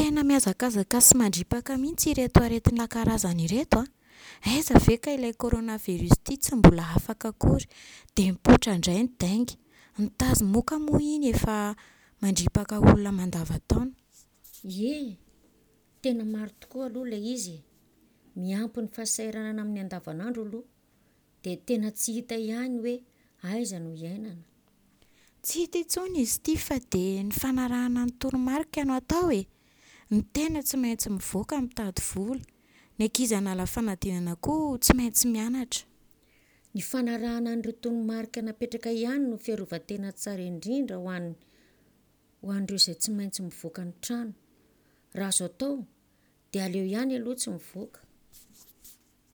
Tena miazakazaka sy mandripaka mihitsy ireto aretina karazana ireto a. Aiza ve ka ilay coronavirus ity tsy mbola afaka akory dia mipoitra indray ny dainga. Ny tazo moka moa iny efa mandripaka olona mandavan-taona. Ie, tena maro tokoa aloha ilay izy. Miampy ny fahasahiranana amin'ny andavanandro aloha dia tena tsy hita ihany hoe aiza no iainana. Tsy hita intsony izy ity fa dia ny fanarahana ny toromarika no atao e. Ny tena tsy maintsy mivoaka mitady vola. Ny ankizy hanala fanadinana koa tsy maintsy mianatra. Ny fanarahana an'ireo toromarika napetraka ihany no fiarovan-tena tsara indrindra ho an'ireo izay tsy maintsy mivoaka ny trano. Raha azo atao dia aleo ihany aloha tsy mivoaka.